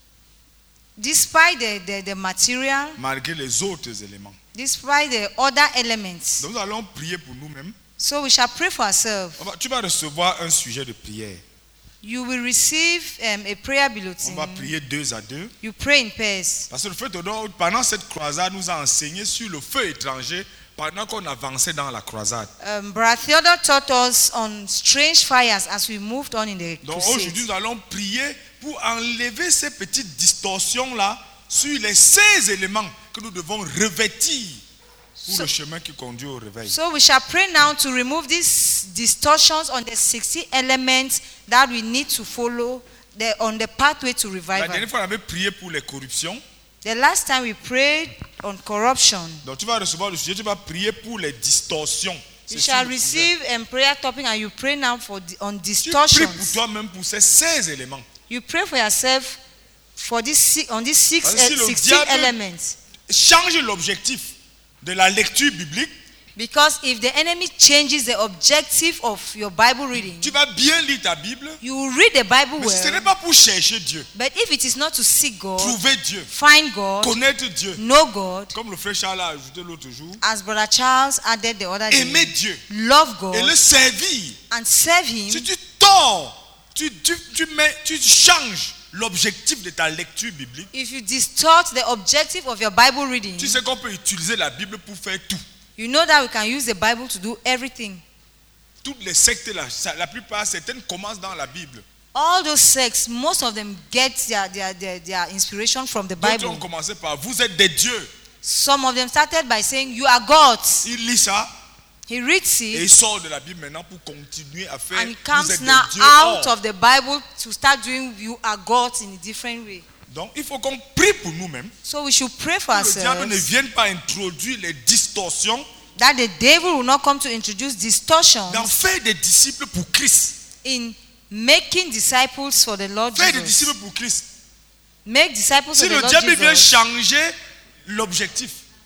Despite the material, malgré les autres éléments. despite the other elements. Donc nous allons prier pour nous-mêmes. So we shall pray for ourselves. Tu vas recevoir un sujet de prière. You will receive a prayer On bulletin. va prier 2 à 2. You pray in pairs. Parce que le fait pendant cette croisade, nous a enseigné sur le feu étranger pendant qu'on avançait dans la croisade. Brother Theodore taught us on strange fires as we moved on in the Donc crusade. aujourd'hui, nous allons prier pour enlever ces petites distorsions-là sur les 16 éléments que nous devons revêtir pour le chemin qui conduit au réveil. So we shall pray now to remove these distortions on the 60 elements that we need to follow on the pathway to La revival. dernière fois, on avait prié pour les corruptions. The last time we prayed on corruption. Donc tu vas recevoir le sujet, tu vas prier pour les distorsions. You C'est shall sur le sujet. receive a prayer topic and you pray now on Tu pries distortions. pour toi-même pour ces 16 éléments. You pray for yourself for on these Parce que si le 16 diable elements. change l'objectif de la lecture biblique, Because if the enemy changes the objective of your Bible reading, tu vas bien lire ta Bible, you will read the Bible mais ce well. n'est pas pour chercher Dieu, But if it is not to seek God, trouver Dieu, find God, connaître Dieu, know God, comme le frère Charles a ajouté l'autre jour, as Brother Charles added the other day, aimer Dieu love God et le servir. and serve Him. Si tu tords, tu changes l'objectif de ta lecture biblique, If you distort the objective of your Bible reading, tu sais qu'on peut utiliser la Bible pour faire tout. you know that we can use the Bible to do everything. Toutes les sectes, la plupart, certaines commencent dans la Bible. All those sects, most of them get their inspiration from the D'autres Bible. ont commencé par vous êtes des dieux. Some of them started by saying, you are gods. Il lit ça He reads et it il sort de la Bible maintenant pour continuer à faire and he vous comes êtes now des dieux. out Or, of the Bible to start doing you are gods in a different way. donc il faut qu'on prie pour nous-mêmes. So we should pray for Que le diable ne ourselves vienne pas introduire les distorsions that the devil will not come to introduce distortions dans faire des disciples pour Christ. in making disciples for the Lord Faire des Jesus. disciples pour Christ. Make disciples Si for the le Lord diable vient Jesus. changer l'objectif,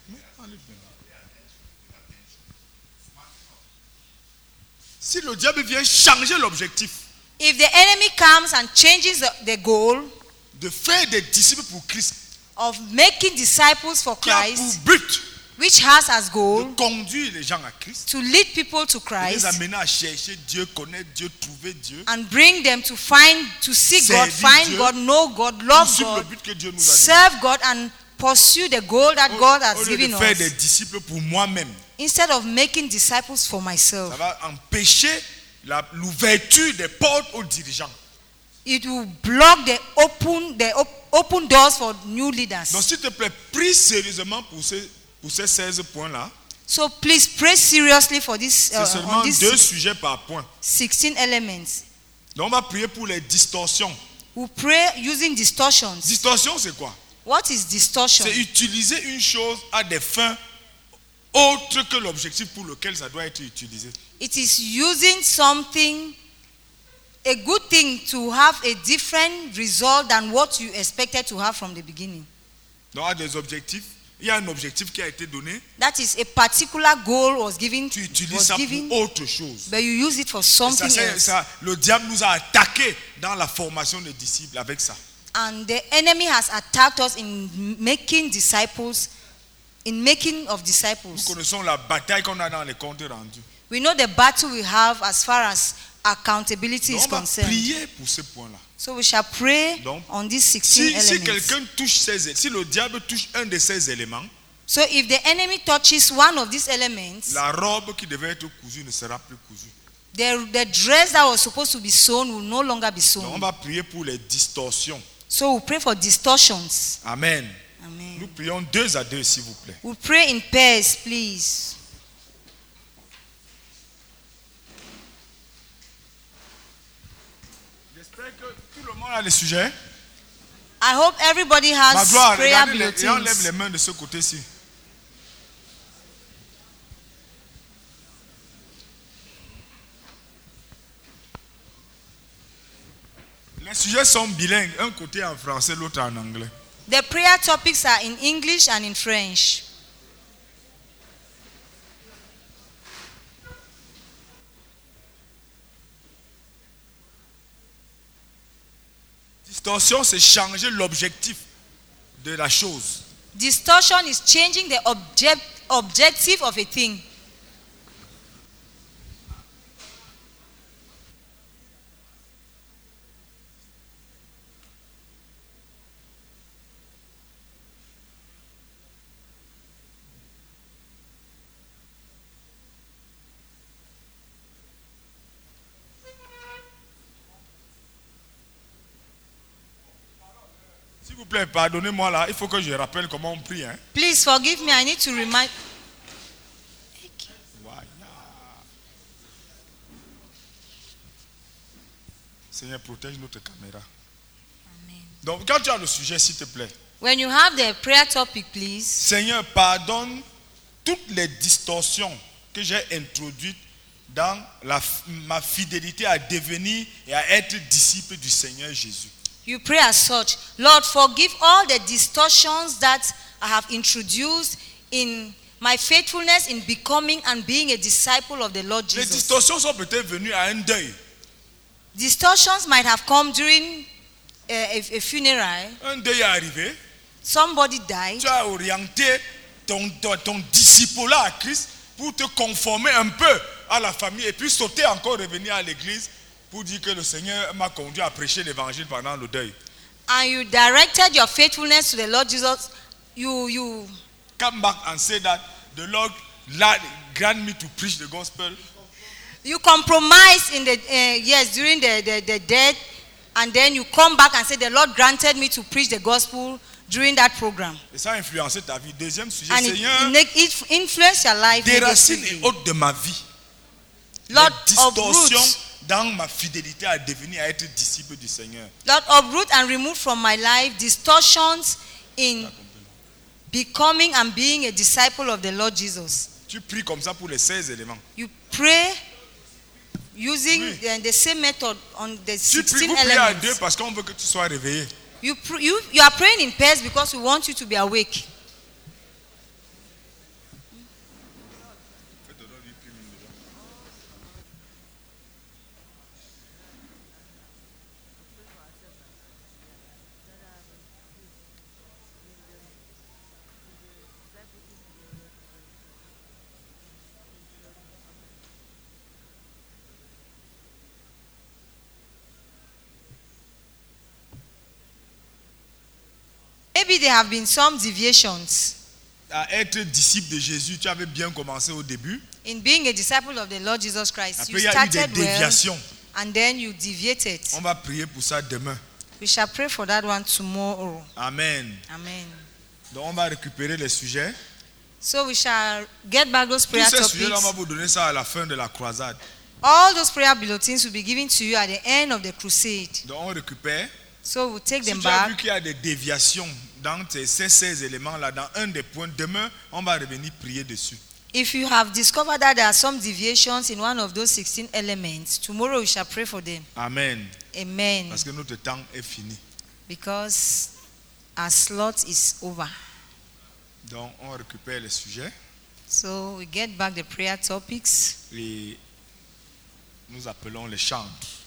si le diable vient changer l'objectif If the enemy comes and changes the goal de faire des disciples pour Christ, of making disciples for qui a pour Christ, but which has as de goal conduire les gens à Christ, to lead people to de les Christ amener à chercher Dieu, connaître Dieu, trouver Dieu, and bring them to seek God, Servir find Dieu, God, know God, love suivre le God, but que Dieu nous a donné. serve God and pursue the goal that God Au has lieu de given faire us, des disciples pour moi-même, instead of making disciples for myself. ça va empêcher l'ouverture des portes aux dirigeants. It will block the open doors for new leaders. Donc s'il te plaît, prie sérieusement pour ces 16 points-là. So please pray seriously for this C'est seulement on these 2 sujets par point. 16 elements. Donc on va prier pour les distorsions. We pray using distortions. Distorsion, c'est quoi? What is distortion? C'est utiliser une chose à des fins autres que l'objectif pour lequel ça doit être utilisé. It is using something, a good thing, to have a different result than what you expected to have from the beginning. Donc à des objectifs, il y a un objectif qui a été donné, That is a particular goal was given, tu utilises ça pour autre chose. but you use it for Et something else. le diable nous a attaqués dans la formation des disciples avec ça. And the enemy has attacked us in making disciples, in making of Nous disciples. connaissons la bataille qu'on a dans les comptes rendus. We know the battle we have as far as accountability Donc is on va concerned. prier pour ce point-là. So we shall pray Donc, on these 16 Si elements. quelqu'un touche si le diable touche un de ces éléments, So if the enemy touches one of these elements, la robe qui devait être cousue ne sera plus cousue. the dress that was supposed to be sewn will no longer be Donc on sewn. va prier pour les distorsions. So we pray for distortions. Amen. Amen. Nous prions 2 à 2, s'il vous plaît. We pray in pairs, please. J'espère que tout le monde a les sujets. I hope everybody has Ma gloire, prayer regardez et on lève bulletins. les mains de ce côté-ci. Les sujets sont bilingues, un côté en français, l'autre en anglais. The prayer topics are in English and in French. Distorsion, c'est changer l'objectif de la chose. Distortion is changing the objective of a thing. S'il vous plaît, pardonnez-moi là, il faut que je rappelle comment on prie. Hein. Please forgive me, I need to remind. Seigneur, protège notre caméra. Donc, quand tu as le sujet, s'il te plaît. When you have the prayer topic, please. Seigneur, pardonne toutes les distorsions que j'ai introduites dans ma fidélité à devenir et à être disciple du Seigneur Jésus. You pray as such. Lord, forgive all the distortions that I have introduced in my faithfulness in becoming and being a disciple of the Lord Les Jesus. distorsions sont peut-être venues à un deuil. Distortions might have come during a funeral. Un deuil est arrivé. Somebody died. Tu as orienté ton disciple-là à Christ pour te conformer un peu à la famille et puis sauter encore, revenir à l'église pour dire que le Seigneur m'a conduit à prêcher l'évangile pendant le deuil. And you directed your faithfulness to the Lord Jesus. You come back and say that the Lord grant me to preach the gospel. You compromise in the during the death, and then you come back and say the Lord granted me to preach the gospel during that program. Et ça a influencé ta vie. Deuxième sujet, And Seigneur, it influenced your life. des racines negatively. et hautes de ma vie. Lord, Les distorsions uproot. dans ma fidélité à devenir, à être disciple du Seigneur. Lord, uproot and remove from my life distortions in becoming and being a disciple of the Lord Jesus. Tu pries comme ça pour les 16 éléments. You pray using the same method on the Tu 16 pries, vous priez à elements. deux parce qu'on veut que tu sois réveillé. You are praying in pairs because we want you to be awake. Maybe there have been some deviations. À être disciple de Jésus, tu avais bien commencé au début. In being a disciple of the Lord Jesus Christ, Après, you il y a eu des started well déviations. and then you deviated. On va prier pour ça demain. We shall pray for that one tomorrow. Amen. Amen. Donc on va récupérer les sujets. So we shall get back those Tous prayer ces sujets-là, on va topics. vous donner ça à la fin de la croisade. All those prayer bulletins will be given to you at the end of the crusade. Donc on récupère. So we'll take Si them tu as vu back. qu'il y a des déviations dans ces 16 éléments-là, dans un des points, demain, on va revenir prier dessus. If you have discovered that there are some deviations in one of those 16 elements, tomorrow we shall pray for them. Amen. Amen. Parce que notre temps est fini. Because our slot is over. Donc on récupère les sujets So we get back the prayer topics et nous appelons les chantres.